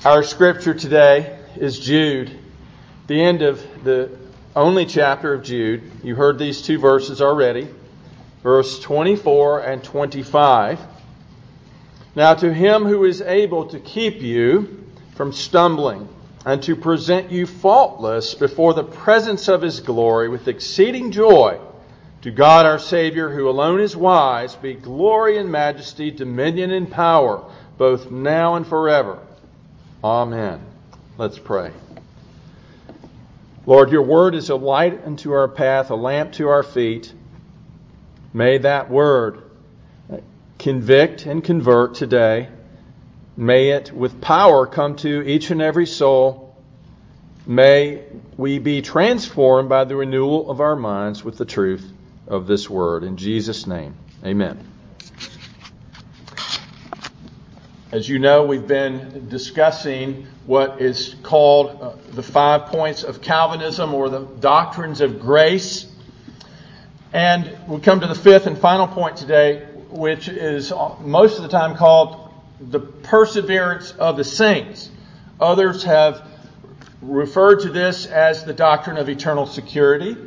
Our scripture today is Jude, the end of the only chapter of Jude. You heard these two verses already, verse 24 and 25. Now to him who is able to keep you from stumbling and to present you faultless before the presence of His glory with exceeding joy, to God our Savior, who alone is wise, be glory and majesty, dominion and power, both now and forever. Amen. Let's pray. Lord, your word is a light unto our path, a lamp to our feet. May that word convict and convert today. May it with power come to each and every soul. May we be transformed by the renewal of our minds with the truth of this word. In Jesus' name, amen. As you know, we've been discussing what is called the 5 points of Calvinism, or the doctrines of grace. And we come to the fifth and final point today, which is most of the time called the perseverance of the saints. Others have referred to this as the doctrine of eternal security,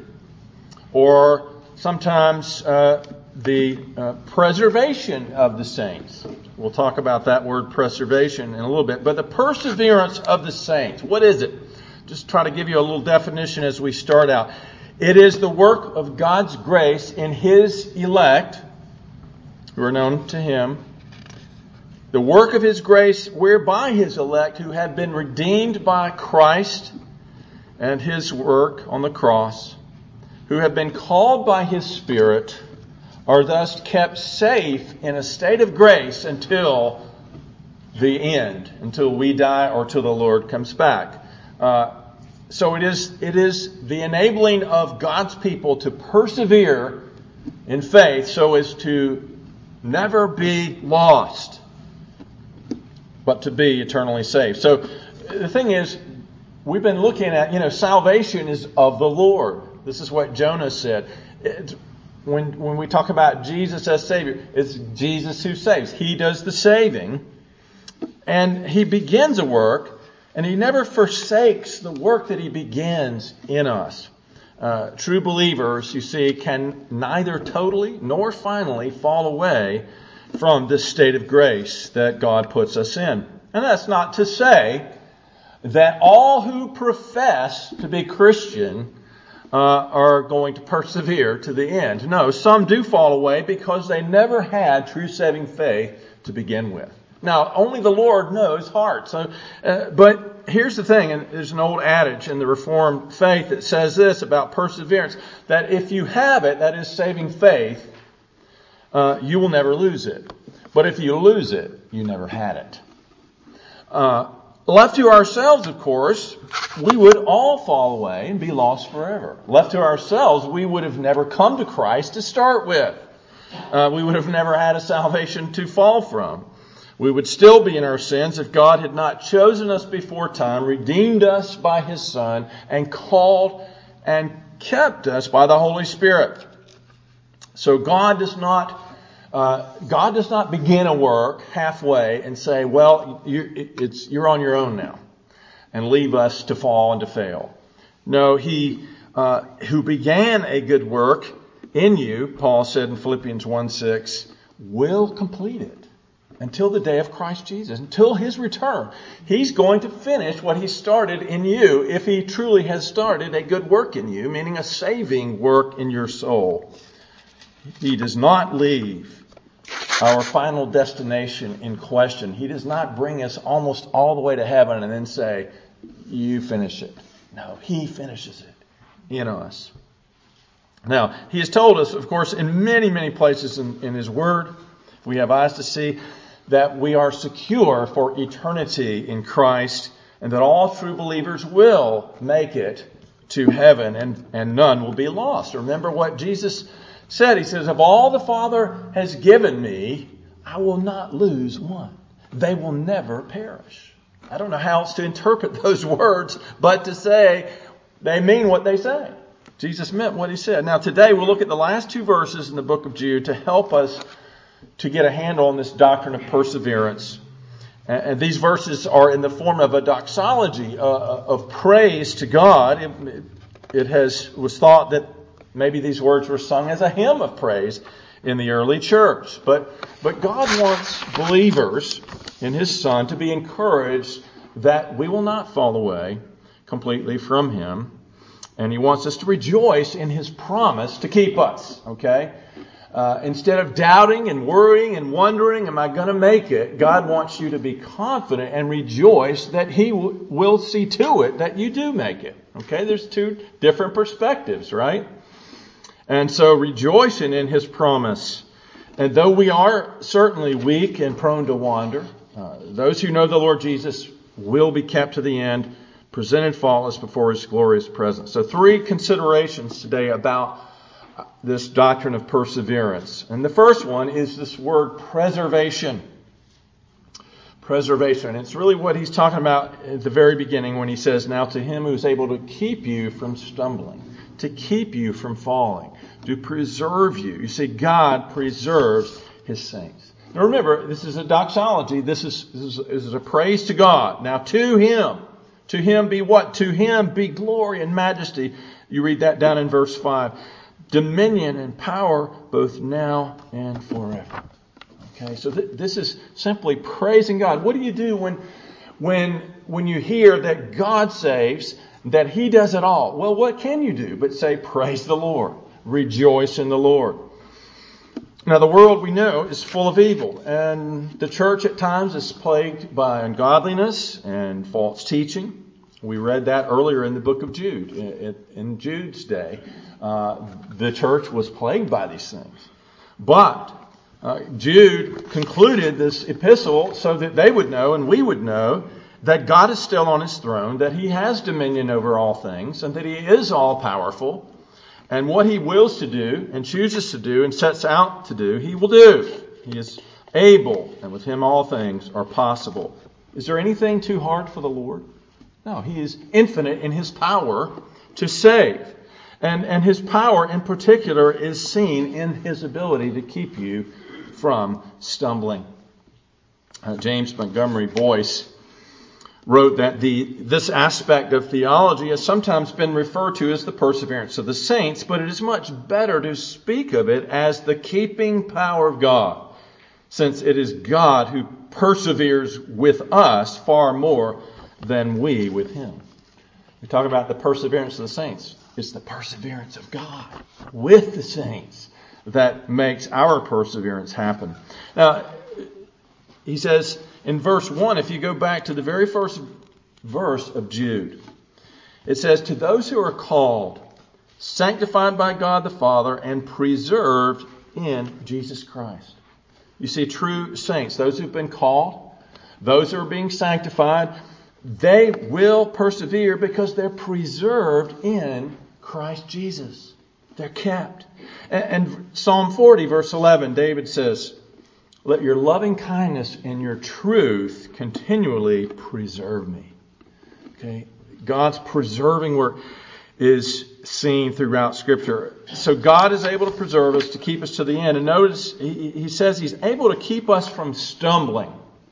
or sometimes the preservation of the saints. We'll talk about that word preservation in a little bit. But the perseverance of the saints, what is it? Just try to give you a little definition as we start out. It is the work of God's grace in His elect, who are known to Him. The work of His grace whereby His elect, who have been redeemed by Christ and His work on the cross, who have been called by His Spirit, are thus kept safe in a state of grace until the end, until we die or till the Lord comes back. So it is the enabling of God's people to persevere in faith so as to never be lost, but to be eternally saved. So the thing is, we've been looking at, salvation is of the Lord. This is what Jonah said. When we talk about Jesus as Savior, it's Jesus who saves. He does the saving. And He begins a work, and He never forsakes the work that He begins in us. True believers, you see, can neither totally nor finally fall away from this state of grace that God puts us in. And that's not to say that all who profess to be Christian are going to persevere to the end. No, some do fall away because they never had true saving faith to begin with. Now, only the Lord knows hearts. But here's the thing, and there's an old adage in the Reformed faith that says this about perseverance, that if you have it, that is saving faith, you will never lose it. But if you lose it, you never had it. Left to ourselves, of course, we would all fall away and be lost forever. Left to ourselves, we would have never come to Christ to start with. We would have never had a salvation to fall from. We would still be in our sins if God had not chosen us before time, redeemed us by His Son, and called and kept us by the Holy Spirit. So God does not begin a work halfway and say, well, you're on your own now, and leave us to fall and to fail. No, He who began a good work in you, Paul said in Philippians 1:6, will complete it until the day of Christ Jesus, until His return. He's going to finish what He started in you if He truly has started a good work in you, meaning a saving work in your soul. He does not leave our final destination in question. He does not bring us almost all the way to heaven and then say, you finish it. No, He finishes it in us. Now, He has told us, of course, in many, many places in His Word, if we have eyes to see, that we are secure for eternity in Christ, and that all true believers will make it to heaven, and none will be lost. Remember what Jesus said. He says, of all the Father has given me, I will not lose one. They will never perish. I don't know how else to interpret those words, but to say they mean what they say. Jesus meant what He said. Now today we'll look at the last two verses in the book of Jude to help us to get a handle on this doctrine of perseverance. And these verses are in the form of a doxology of praise to God. It was thought that maybe these words were sung as a hymn of praise in the early church. But God wants believers in His Son to be encouraged that we will not fall away completely from Him. And He wants us to rejoice in His promise to keep us. Okay? Instead of doubting and worrying and wondering, am I going to make it? God wants you to be confident and rejoice that He will see to it that you do make it. Okay? There's two different perspectives, right? And so rejoicing in His promise. And though we are certainly weak and prone to wander, those who know the Lord Jesus will be kept to the end, presented faultless before His glorious presence. So 3 considerations today about this doctrine of perseverance. And the first one is this word preservation. Preservation. It's really what he's talking about at the very beginning when he says, now to Him who is able to keep you from stumbling, to keep you from falling, to preserve you. You see, God preserves His saints. Now remember, this is a doxology. This is a praise to God. Now to Him be what? To Him be glory and majesty. You read that down in verse 5. Dominion and power both now and forever. Okay, so this is simply praising God. What do you do when you hear that God saves, that He does it all? Well, what can you do but say, praise the Lord, rejoice in the Lord? Now, the world we know is full of evil, and the church at times is plagued by ungodliness and false teaching. We read that earlier in the book of Jude. In Jude's day, the church was plagued by these things. But Jude concluded this epistle so that they would know and we would know that God is still on His throne, that He has dominion over all things, and that He is all powerful. And what He wills to do and chooses to do and sets out to do, He will do. He is able, and with Him all things are possible. Is there anything too hard for the Lord? No, He is infinite in His power to save. And His power in particular is seen in His ability to keep you from stumbling. James Montgomery Boyce wrote that this aspect of theology has sometimes been referred to as the perseverance of the saints, but it is much better to speak of it as the keeping power of God, since it is God who perseveres with us far more than we with Him. We talk about the perseverance of the saints. It's the perseverance of God with the saints that makes our perseverance happen. Now, he says in verse 1, if you go back to the very first verse of Jude, it says, to those who are called, sanctified by God the Father, and preserved in Jesus Christ. You see, true saints, those who've been called, those who are being sanctified, they will persevere because they're preserved in Christ Jesus. They're kept. And Psalm 40, verse 11, David says, let your loving kindness and your truth continually preserve me. Okay, God's preserving work is seen throughout Scripture. So God is able to preserve us, to keep us to the end. And notice, he says He's able to keep us from stumbling.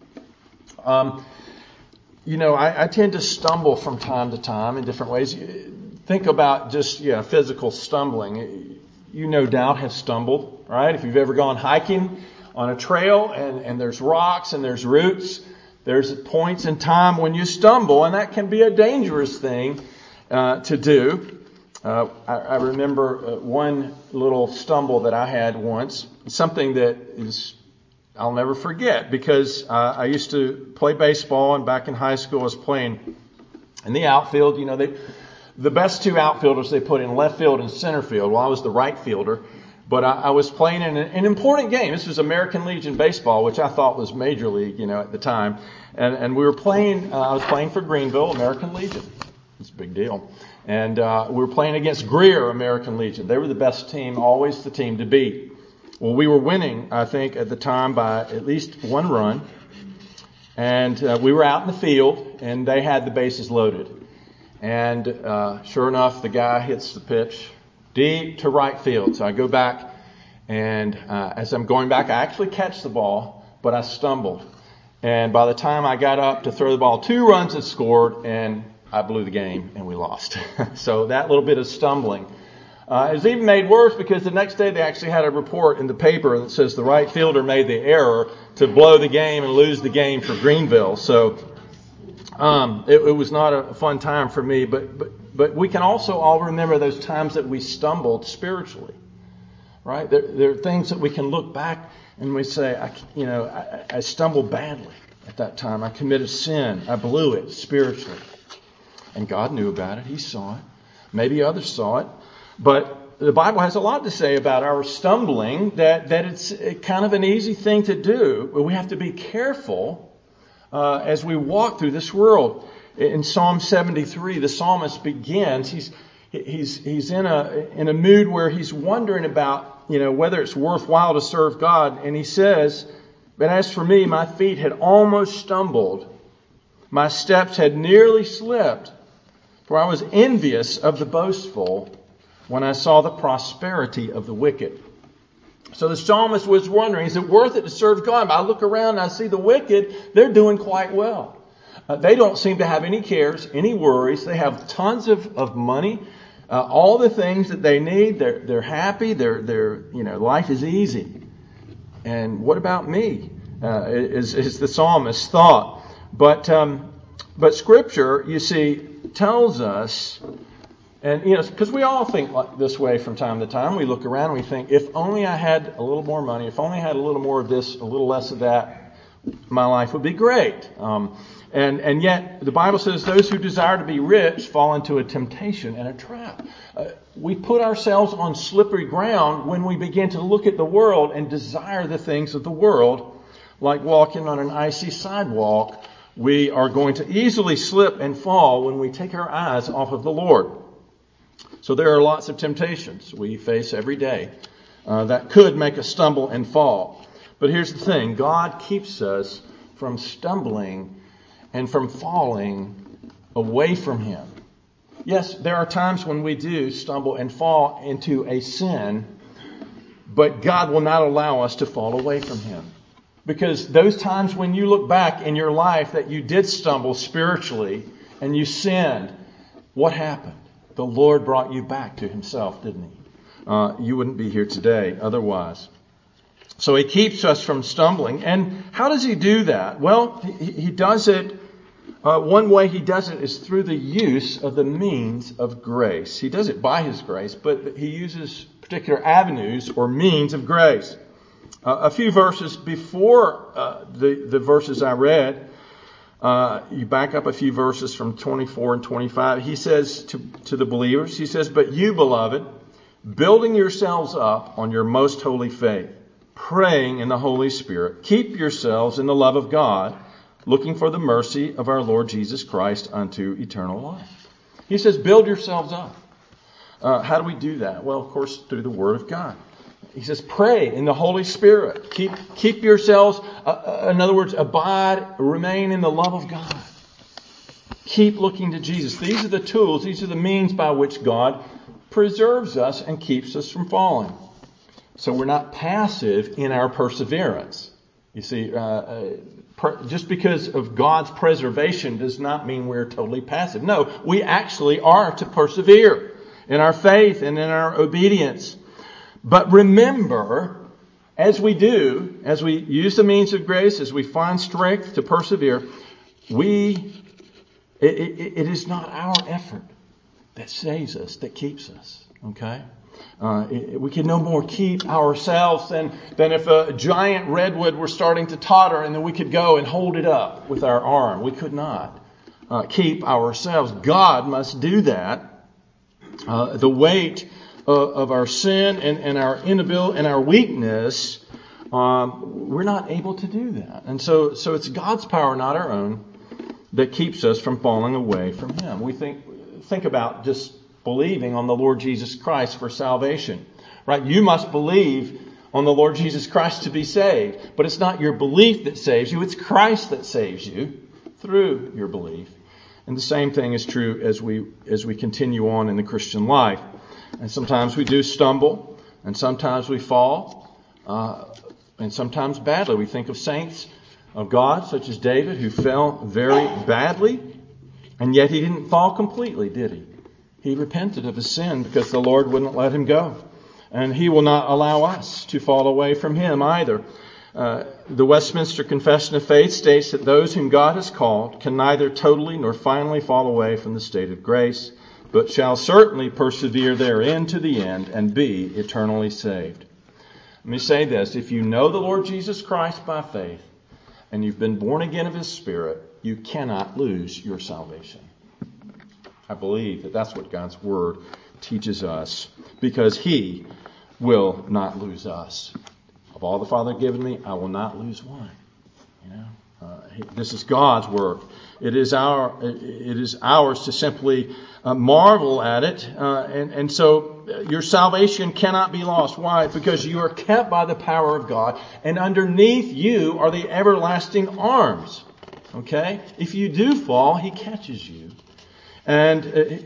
I tend to stumble from time to time in different ways. Think about just physical stumbling. You no doubt have stumbled, right? If you've ever gone hiking on a trail and there's rocks and there's roots, there's points in time when you stumble, and that can be a dangerous thing to do. I remember one little stumble that I had once, something that I'll never forget, because I used to play baseball, and back in high school I was playing in the outfield. The best two outfielders they put in left field and center field. Well, I was the right fielder, but I was playing in an important game. This was American Legion baseball, which I thought was major league, at the time. And we were playing, I was playing for Greenville, American Legion. It's a big deal. And we were playing against Greer, American Legion. They were the best team, always the team to beat. Well, we were winning, I think, at the time by at least one run. And we were out in the field, and they had the bases loaded. And sure enough, the guy hits the pitch deep to right field. So I go back, and as I'm going back, I actually catch the ball, but I stumbled. And by the time I got up to throw the ball, 2 runs had scored, and I blew the game, and we lost. So that little bit of stumbling. It was even made worse because the next day they actually had a report in the paper that says the right fielder made the error to blow the game and lose the game for Greenville. So it was not a fun time for me. But we can also all remember those times that we stumbled spiritually, right? There are things that we can look back and we say, I stumbled badly at that time. I committed sin. I blew it spiritually. And God knew about it. He saw it. Maybe others saw it. But the Bible has a lot to say about our stumbling, that it's kind of an easy thing to do. But we have to be careful as we walk through this world. In Psalm 73, the psalmist begins, he's in a mood where he's wondering about, whether it's worthwhile to serve God. And he says, "But as for me, my feet had almost stumbled. My steps had nearly slipped. For I was envious of the boastful when I saw the prosperity of the wicked." So the psalmist was wondering, is it worth it to serve God? I look around and I see the wicked, they're doing quite well. They don't seem to have any cares, any worries. They have tons of money, all the things that they need. They're happy. They're life is easy. And what about me? Is the psalmist's thought. But Scripture, you see, tells us, and because we all think like this way from time to time. We look around and we think, if only I had a little more money, if only I had a little more of this, a little less of that, my life would be great. And yet, the Bible says those who desire to be rich fall into a temptation and a trap. We put ourselves on slippery ground when we begin to look at the world and desire the things of the world. Like walking on an icy sidewalk, we are going to easily slip and fall when we take our eyes off of the Lord. So there are lots of temptations we face every day that could make us stumble and fall. But here's the thing. God keeps us from stumbling and from falling away from Him. Yes, there are times when we do stumble and fall into a sin, but God will not allow us to fall away from Him. Because those times when you look back in your life that you did stumble spiritually and you sinned, what happened? The Lord brought you back to Himself, didn't He? You wouldn't be here today otherwise. So He keeps us from stumbling. And how does He do that? Well, He does it. One way He does it is through the use of the means of grace. He does it by His grace, but He uses particular avenues or means of grace. A few verses before the verses I read, you back up a few verses from 24 and 25. He says to the believers, He says, "But you, beloved, building yourselves up on your most holy faith, praying in the Holy Spirit, keep yourselves in the love of God, looking for the mercy of our Lord Jesus Christ unto eternal life." He says, build yourselves up. How do we do that? Well, of course, through the Word of God. He says, pray in the Holy Spirit. Keep yourselves, in other words, abide, remain in the love of God. Keep looking to Jesus. These are the tools, these are the means by which God preserves us and keeps us from falling. So we're not passive in our perseverance. You see, just because of God's preservation does not mean we're totally passive. No, we actually are to persevere in our faith and in our obedience. But remember, as we use the means of grace, as we find strength to persevere, it is not our effort that saves us, that keeps us. Okay? We can no more keep ourselves than if a giant redwood were starting to totter and then we could go and hold it up with our arm. We could not keep ourselves. God must do that. The weight of our sin and our inability and our weakness, we're not able to do that. And so it's God's power, not our own, that keeps us from falling away from Him. We think about just believing on the Lord Jesus Christ for salvation. Right? You must believe on the Lord Jesus Christ to be saved. But it's not your belief that saves you, it's Christ that saves you through your belief. And the same thing is true as we continue on in the Christian life. And sometimes we do stumble, and sometimes we fall, and sometimes badly. We think of saints of God, such as David, who fell very badly, and yet he didn't fall completely, did he? He repented of his sin because the Lord wouldn't let him go. And he will not allow us to fall away from him either. The Westminster Confession of Faith states that those whom God has called can neither totally nor finally fall away from the state of grace, but shall certainly persevere therein to the end and be eternally saved. Let me say this. If you know the Lord Jesus Christ by faith and you've been born again of His Spirit, you cannot lose your salvation. I believe that that's what God's Word teaches us, because He will not lose us. Of all the Father given me, I will not lose one. This is God's work. It is ours to simply marvel at it. And so your salvation cannot be lost. Why? Because you are kept by the power of God, and underneath you are the everlasting arms. Okay? If you do fall, He catches you. And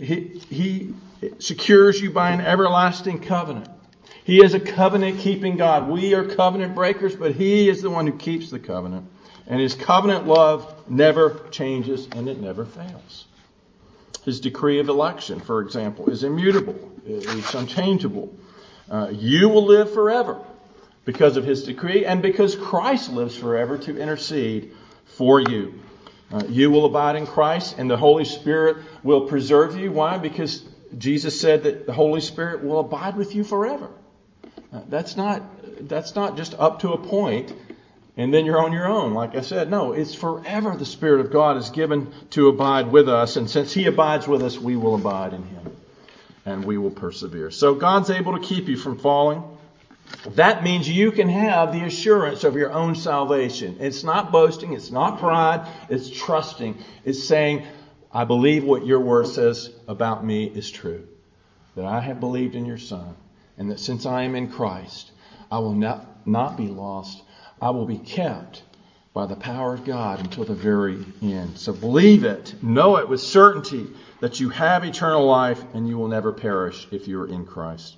He secures you by an everlasting covenant. He is a covenant-keeping God. We are covenant breakers, but He is the one who keeps the covenant. And His covenant love never changes, and it never fails. His decree of election, for example, is immutable. It's unchangeable. You will live forever because of His decree and because Christ lives forever to intercede for you. You will abide in Christ, and the Holy Spirit will preserve you. Why? Because Jesus said that the Holy Spirit will abide with you forever. That's not just up to a point and then you're on your own. Like I said, no, it's forever the Spirit of God is given to abide with us. And since He abides with us, we will abide in Him and we will persevere. So God's able to keep you from falling. That means you can have the assurance of your own salvation. It's not boasting. It's not pride. It's trusting. It's saying, I believe what your word says about me is true. That I have believed in your Son. And that since I am in Christ, I will not be lost. I will be kept by the power of God until the very end. So believe it. Know it with certainty that you have eternal life and you will never perish if you are in Christ.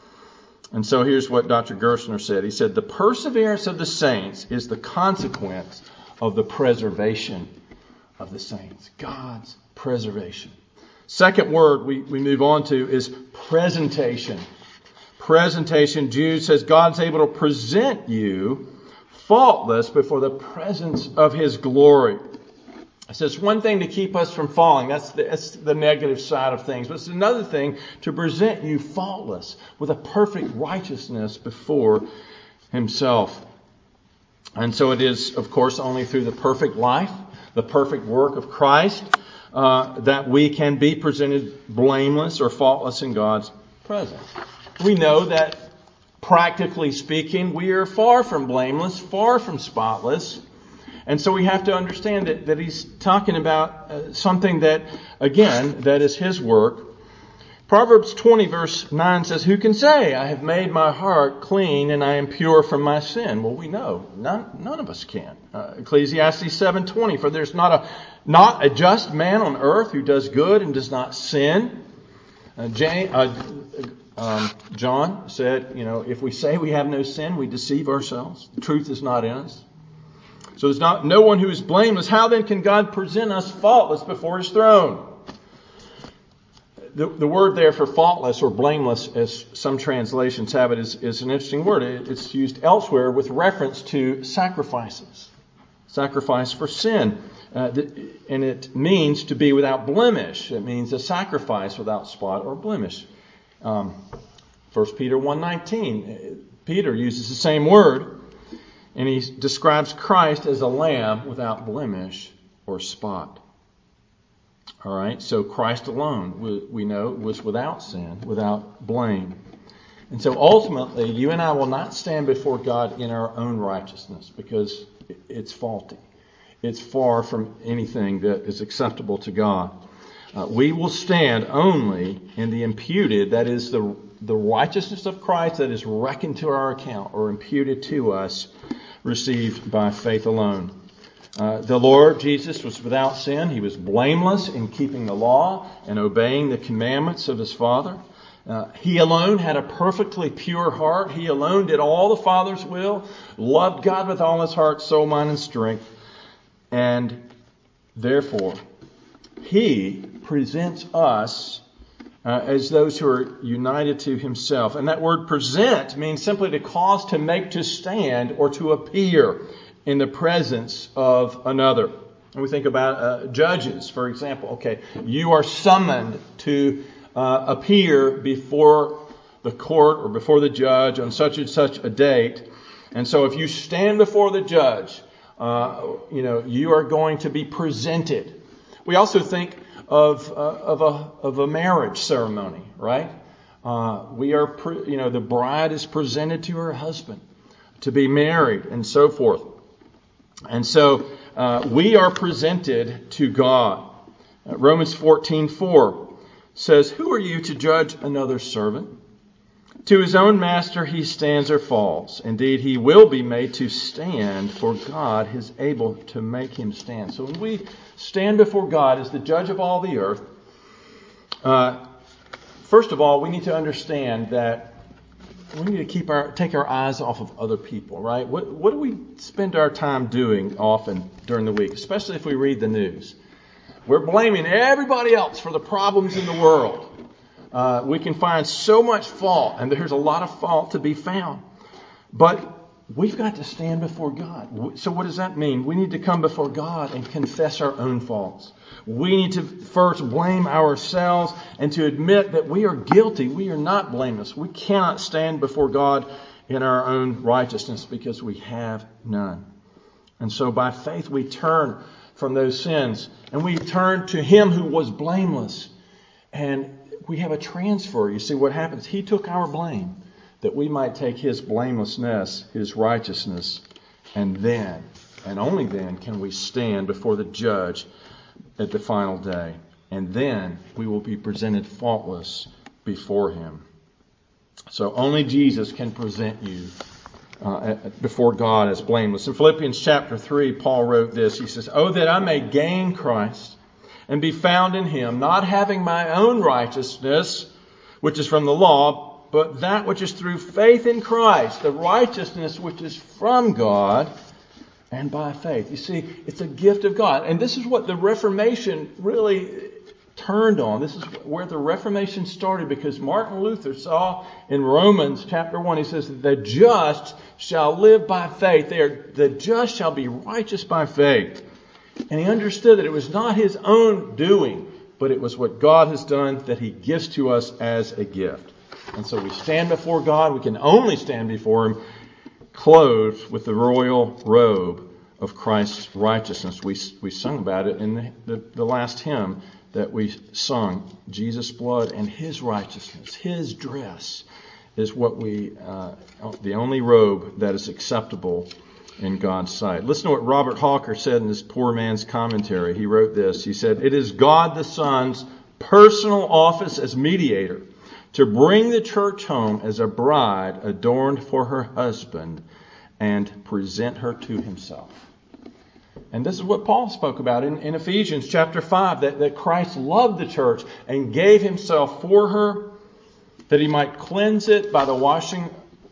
And so here's what Dr. Gerstner said. He said, the perseverance of the saints is the consequence of the preservation of the saints. God's preservation. Second word we move on to is presentation. Presentation. Jude says God's able to present you faultless before the presence of His glory. It says one thing to keep us from falling. That's the negative side of things. But it's another thing to present you faultless with a perfect righteousness before Himself. And so it is, of course, only through the perfect life, the perfect work of Christ, that we can be presented blameless or faultless in God's presence. We know that, practically speaking, we are far from blameless, far from spotless. And so we have to understand that he's talking about something that, again, that is His work. Proverbs 20 verse 9 says, who can say, I have made my heart clean and I am pure from my sin? Well, we know. None of us can. Ecclesiastes 7:20, for there's not a just man on earth who does good and does not sin. John said, if we say we have no sin, we deceive ourselves. The truth is not in us. So there's no one who is blameless. How then can God present us faultless before His throne? The word there for faultless or blameless, as some translations have it, is an interesting word. It's used elsewhere with reference to sacrifices. Sacrifice for sin. And it means to be without blemish. It means a sacrifice without spot or blemish. 1 Peter 1:19, Peter uses the same word, and he describes Christ as a lamb without blemish or spot. All right, so Christ alone, we know, was without sin, without blame. And so ultimately, you and I will not stand before God in our own righteousness because it's faulty. It's far from anything that is acceptable to God. We will stand only in the imputed, that is the righteousness of Christ that is reckoned to our account or imputed to us, received by faith alone. The Lord Jesus was without sin. He was blameless in keeping the law and obeying the commandments of His Father. He alone had a perfectly pure heart. He alone did all the Father's will, loved God with all his heart, soul, mind, and strength. And therefore, He presents us as those who are united to Himself. And that word present means simply to cause, to make, to stand, or to appear in the presence of another. And we think about judges, for example. Okay, you are summoned to appear before the court or before the judge on such and such a date. And so if you stand before the judge, you are going to be presented. We also think of a marriage ceremony, right? The bride is presented to her husband to be married and so forth. And so we are presented to God. Romans 14:4 says, "Who are you to judge another servant? To his own master he stands or falls. Indeed, he will be made to stand, for God is able to make him stand." So when we stand before God as the judge of all the earth, first of all, we need to understand that we need to take our eyes off of other people, right? What do we spend our time doing often during the week, especially if we read the news? We're blaming everybody else for the problems in the world. We can find so much fault, and there's a lot of fault to be found. But we've got to stand before God. So what does that mean? We need to come before God and confess our own faults. We need to first blame ourselves and to admit that we are guilty. We are not blameless. We cannot stand before God in our own righteousness because we have none. And so by faith we turn from those sins and we turn to Him who was blameless. And we have a transfer. You see what happens? He took our blame that we might take His blamelessness, His righteousness, and then, and only then, can we stand before the judge at the final day. And then we will be presented faultless before Him. So only Jesus can present you before God as blameless. In Philippians chapter 3, Paul wrote this. He says, "Oh, that I may gain Christ and be found in Him, not having my own righteousness, which is from the law, but that which is through faith in Christ, the righteousness which is from God, and by faith." You see, it's a gift of God. And this is what the Reformation really turned on. This is where the Reformation started, because Martin Luther saw in Romans chapter 1, he says, "The just shall live by faith." The just shall be righteous by faith. And he understood that it was not his own doing, but it was what God has done that He gives to us as a gift. And so we stand before God. We can only stand before Him clothed with the royal robe of Christ's righteousness. We sung about it in the last hymn that we sung. Jesus' blood and His righteousness, His dress, is what the only robe that is acceptable in God's sight. Listen to what Robert Hawker said in his Poor Man's Commentary. He wrote this. He said, "It is God the Son's personal office as mediator to bring the church home as a bride adorned for her husband and present her to Himself." And this is what Paul spoke about in Ephesians chapter 5, that Christ loved the church and gave Himself for her, that He might cleanse it by the washing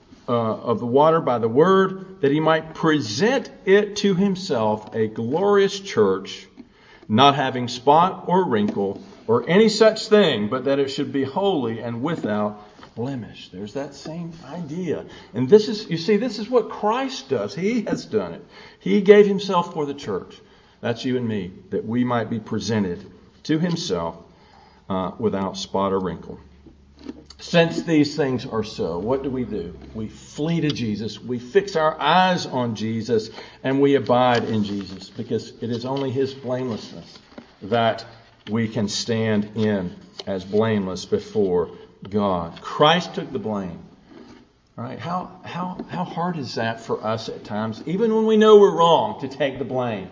of the water by the word, that He might present it to Himself a glorious church, not having spot or wrinkle or any such thing, but that it should be holy and without blemish. There's that same idea. And this is what Christ does. He has done it. He gave Himself for the church. That's you and me, that we might be presented to Himself without spot or wrinkle. Since these things are so, what do? We flee to Jesus. We fix our eyes on Jesus and we abide in Jesus, because it is only His blamelessness that we can stand in as blameless before God. Christ took the blame. All right? How hard is that for us at times, even when we know we're wrong, to take the blame?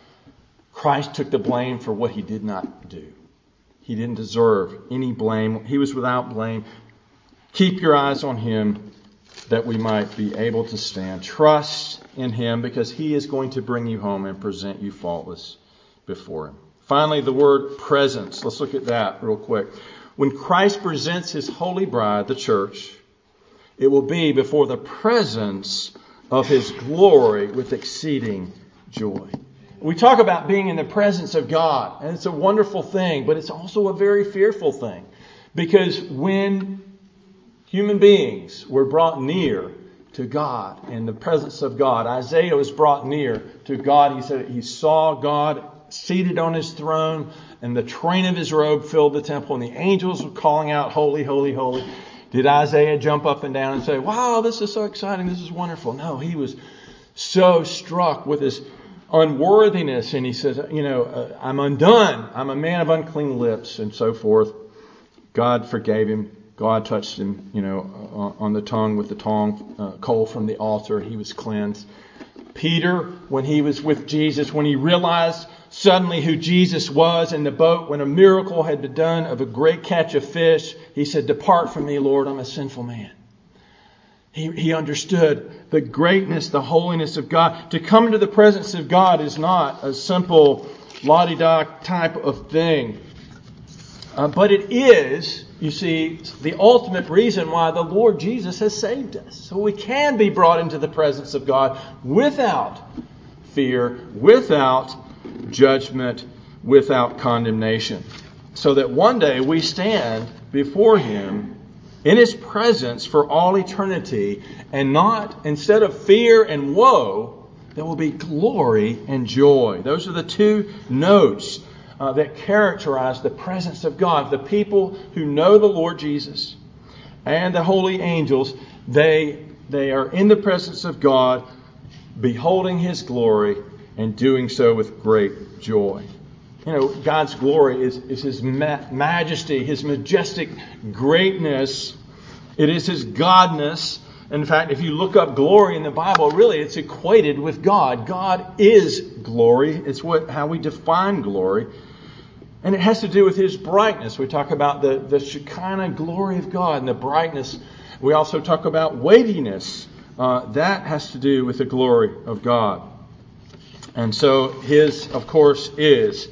Christ took the blame for what He did not do. He didn't deserve any blame. He was without blame. Keep your eyes on Him that we might be able to stand. Trust in Him, because He is going to bring you home and present you faultless before Him. Finally, the word presence. Let's look at that real quick. When Christ presents His holy bride, the church, it will be before the presence of His glory with exceeding joy. we talk about being in the presence of God, and it's a wonderful thing, but it's also a very fearful thing. Because when human beings were brought near to God, in the presence of God, Isaiah was brought near to God. He said he saw God seated on his throne, and the train of his robe filled the temple, and the angels were calling out, "Holy, holy, holy." Did Isaiah jump up and down and say, "Wow, this is so exciting, this is wonderful"? No, he was so struck with his unworthiness, and he says, "I'm undone. I'm a man of unclean lips," and so forth. God forgave him. God touched him, on the tongue with the coal from the altar. He was cleansed. Peter, when he was with Jesus, when he realized suddenly who Jesus was in the boat, when a miracle had been done of a great catch of fish, he said, "Depart from me, Lord, I'm a sinful man." He understood the greatness, the holiness of God. To come into the presence of God is not a simple la-di-da type of thing. But it is, you see, the ultimate reason why the Lord Jesus has saved us. So we can be brought into the presence of God without fear, without judgment, without condemnation. So that one day we stand before Him in His presence for all eternity, and instead of fear and woe, there will be glory and joy. Those are the two notes that characterize the presence of God. The people who know the Lord Jesus and the holy angels, they are in the presence of God, beholding His glory and doing so with great joy. God's glory is His majesty, His majestic greatness. It is His godness. In fact, if you look up glory in the Bible, really it's equated with God. God is glory. It's how we define glory. And it has to do with His brightness. We talk about the Shekinah glory of God and the brightness. We also talk about weightiness. That has to do with the glory of God. And so His, of course, His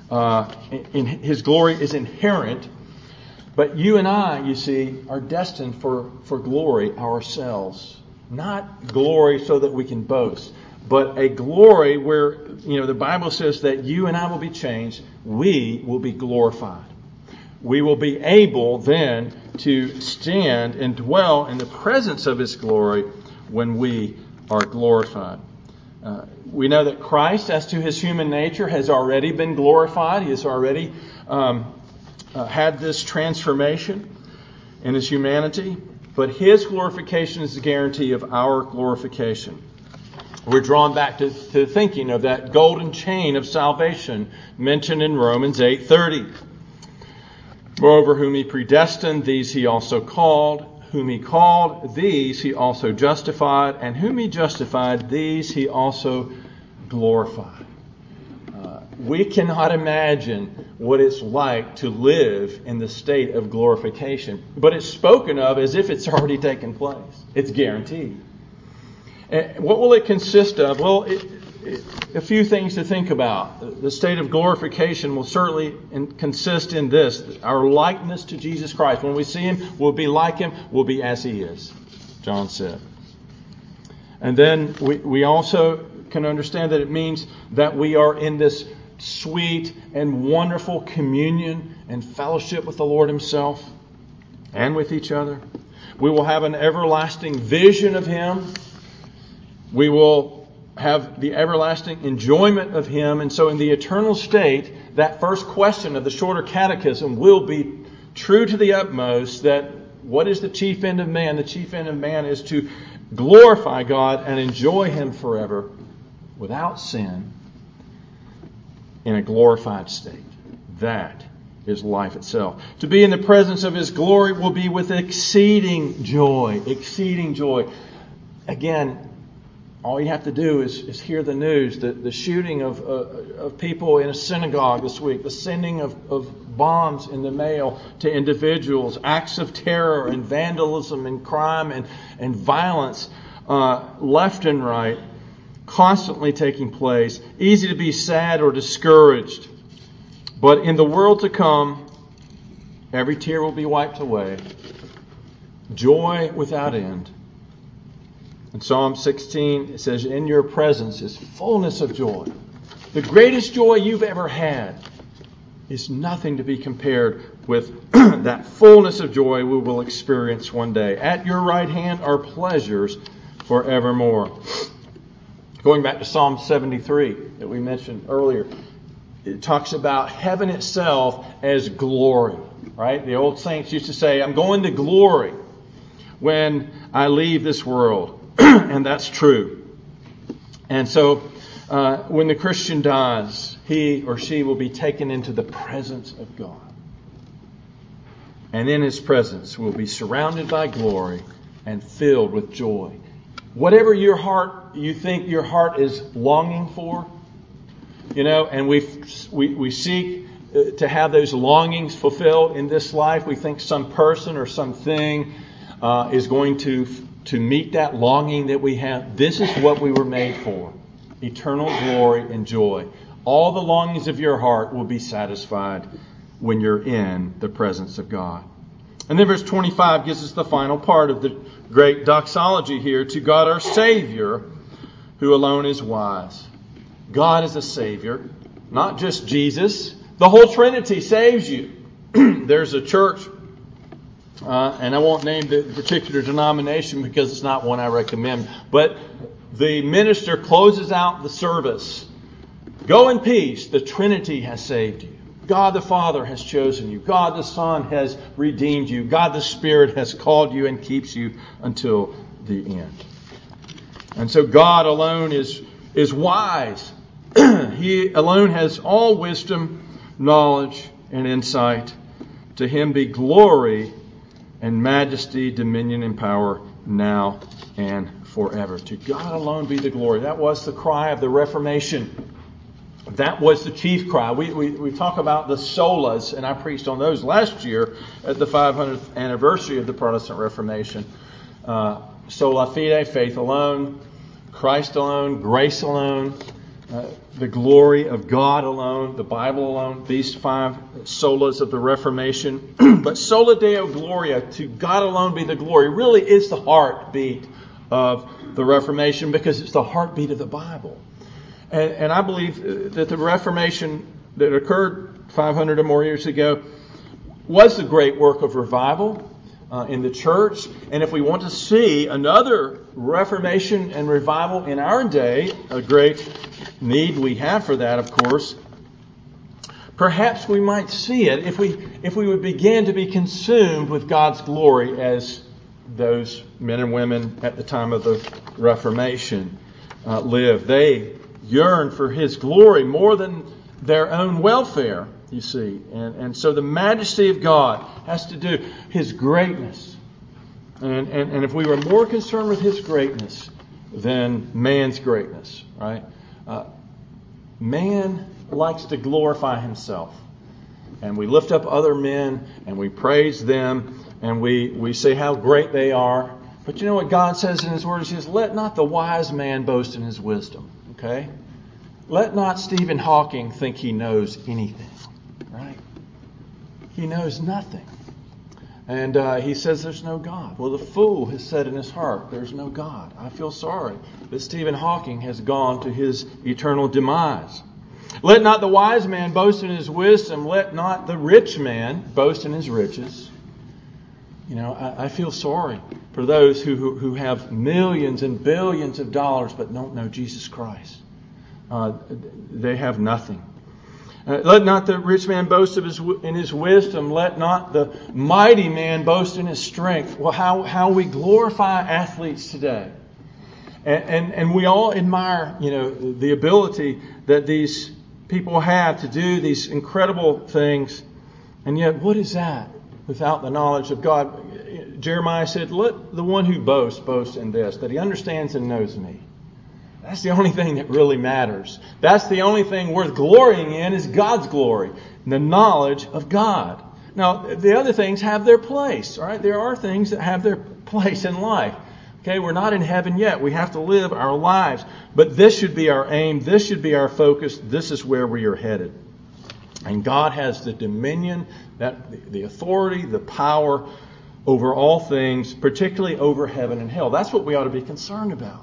glory is inherent. But you and I, you see, are destined for glory ourselves. Not glory so that we can boast, but a glory where, the Bible says that you and I will be changed. We will be glorified. We will be able then to stand and dwell in the presence of His glory when we are glorified. We know that Christ, as to His human nature, has already been glorified. He has already had this transformation in His humanity. But His glorification is the guarantee of our glorification. We're drawn back to thinking of that golden chain of salvation mentioned in Romans 8:30. Moreover, whom He predestined, these He also called. Whom He called, these He also justified. And whom He justified, these He also glorified. We cannot imagine what it's like to live in the state of glorification. But it's spoken of as if it's already taken place. It's guaranteed. And what will it consist of? Well, a few things to think about. The state of glorification will certainly consist in this: our likeness to Jesus Christ. When we see Him, we'll be like Him. We'll be as He is, John said. And then we also can understand that it means that we are in this sweet and wonderful communion and fellowship with the Lord Himself and with each other. We will have an everlasting vision of Him. We will have the everlasting enjoyment of Him. And so in the eternal state, that first question of the shorter catechism will be true to the utmost, that what is the chief end of man? The chief end of man is to glorify God and enjoy Him forever without sin in a glorified state. That is life itself. To be in the presence of His glory will be with exceeding joy. Exceeding joy. Again, all you have to do is hear the news. The shooting of people in a synagogue this week. The sending of bombs in the mail to individuals. Acts of terror and vandalism and crime and violence left and right. Constantly taking place. Easy to be sad or discouraged. But in the world to come, every tear will be wiped away. Joy without end. In Psalm 16, it says, "In your presence is fullness of joy. The greatest joy you've ever had is nothing to be compared with that fullness of joy we will experience one day. At your right hand are pleasures forevermore. Going back to Psalm 73 that we mentioned earlier, it talks about heaven itself as glory, right? The old saints used to say, I'm going to glory when I leave this world. And that's true. And so when the Christian dies, he or she will be taken into the presence of God. And in His presence will be surrounded by glory and filled with joy. Whatever you think your heart is longing for, and we seek to have those longings fulfilled in this life. We think some person or something is going to meet that longing that we have. This is what we were made for. Eternal glory and joy. All the longings of your heart will be satisfied when you're in the presence of God. And then verse 25 gives us the final part of the great doxology here. To God our Savior, who alone is wise. God is a Savior, not just Jesus. The whole Trinity saves you. There's a church, and I won't name the particular denomination because it's not one I recommend, but the minister closes out the service. Go in peace. The Trinity has saved you. God the Father has chosen you. God the Son has redeemed you. God the Spirit has called you and keeps you until the end. And so God alone is wise. He alone has all wisdom, knowledge, and insight. To Him be glory and majesty, dominion, and power now and forever. To God alone be the glory. That was the cry of the Reformation. That was the chief cry. We talk about the solas, and I preached on those last year at the 500th anniversary of the Protestant Reformation. Sola fide, faith alone, Christ alone, grace alone, the glory of God alone, the Bible alone, these 5 solas of the Reformation. But sola Deo Gloria, to God alone be the glory, really is the heartbeat of the Reformation because it's the heartbeat of the Bible. And I believe that the Reformation that occurred 500 or more years ago was the great work of revival in the church. And if we want to see another Reformation and revival in our day, a great need we have for that, of course, perhaps we might see it if we would begin to be consumed with God's glory as those men and women at the time of the Reformation lived. They yearn for His glory more than their own welfare, you see. And so the majesty of God has to do His greatness. And if we were more concerned with His greatness than man's greatness, right? Man likes to glorify himself. And we lift up other men and we praise them and we say how great they are. But you know what God says in His Word? He says, let not the wise man boast in his wisdom. Okay? Let not Stephen Hawking think he knows anything. Right? He knows nothing. And he says there's no God. Well, the fool has said in his heart, there's no God. I feel sorry that Stephen Hawking has gone to his eternal demise. Let not the wise man boast in his wisdom. Let not the rich man boast in his riches. You know, I feel sorry for those who have millions and billions of dollars but don't know Jesus Christ. They have nothing. Let not the rich man boast in his wisdom. Let not the mighty man boast in his strength. Well, how we glorify athletes today. And we all admire, the ability that these people have to do these incredible things. And yet, what is that without the knowledge of God? Jeremiah said, let the one who boasts boast in this, that he understands and knows me. That's the only thing that really matters. That's the only thing worth glorying in is God's glory, the knowledge of God. Now, the other things have their place, all right? There are things that have their place in life. Okay, we're not in heaven yet. We have to live our lives. But this should be our aim. This should be our focus. This is where we are headed. And God has the dominion, the authority, the power over all things, particularly over heaven and hell. That's what we ought to be concerned about.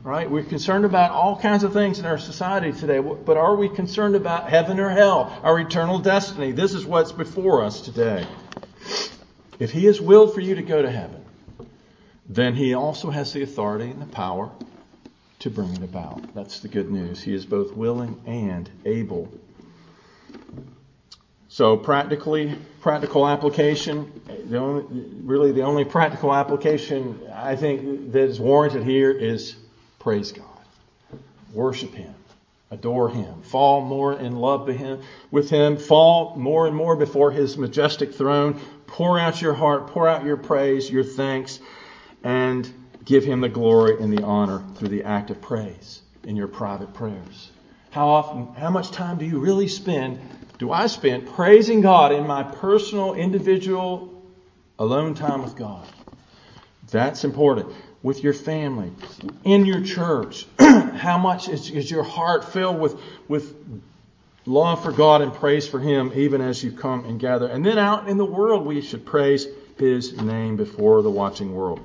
right? We're concerned about all kinds of things in our society today, but are we concerned about heaven or hell, our eternal destiny? This is what's before us today. If He has willed for you to go to heaven, then He also has the authority and the power to bring it about. That's the good news. He is both willing and able. So practical application, the only practical application I think that is warranted here is praise God. Worship Him. Adore Him. Fall more in love with Him. Fall more and more before His majestic throne. Pour out your heart. Pour out your praise, your thanks, and give Him the glory and the honor through the act of praise in your private prayers. How much time do I spend praising God in my personal, individual, alone time with God? That's important. With your family, in your church, how much is your heart filled with love for God and praise for Him even as you come and gather? And then out in the world, we should praise His name before the watching world.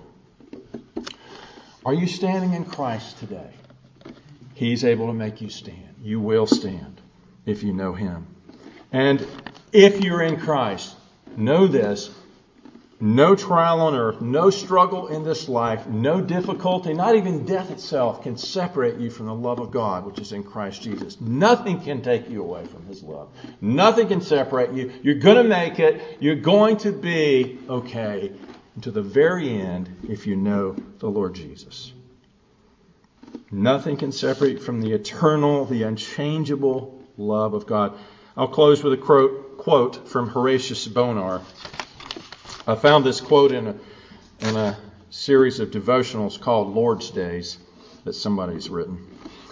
Are you standing in Christ today? He's able to make you stand. You will stand if you know Him. And if you're in Christ, know this. No trial on earth, no struggle in this life, no difficulty, not even death itself can separate you from the love of God, which is in Christ Jesus. Nothing can take you away from His love. Nothing can separate you. You're going to make it. You're going to be okay to the very end if you know the Lord Jesus. Nothing can separate you from the eternal, the unchangeable love of God. I'll close with a quote from Horatius Bonar. I found this quote in a series of devotionals called Lord's Days that somebody's written.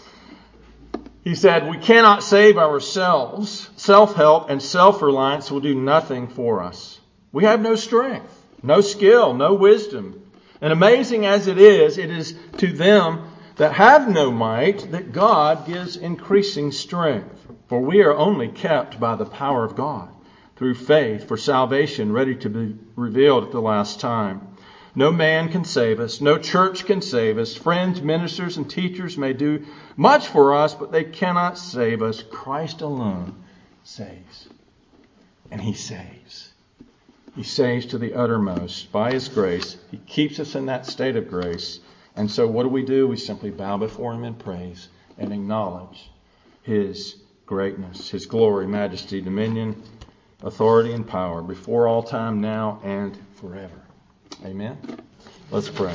He said, "We cannot save ourselves. Self-help and self-reliance will do nothing for us. We have no strength, no skill, no wisdom. And amazing as it is to them that have no might that God gives increasing strength. For we are only kept by the power of God, through faith for salvation ready to be revealed at the last time. No man can save us. No church can save us. Friends, ministers, and teachers may do much for us, but they cannot save us. Christ alone saves. And He saves. He saves to the uttermost by His grace. He keeps us in that state of grace. And so what do? We simply bow before Him in praise and acknowledge His greatness, His glory, majesty, dominion, authority, and power before all time, now and forever. Amen? Let's pray.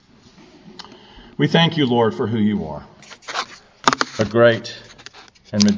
We thank You, Lord, for who You are. A great and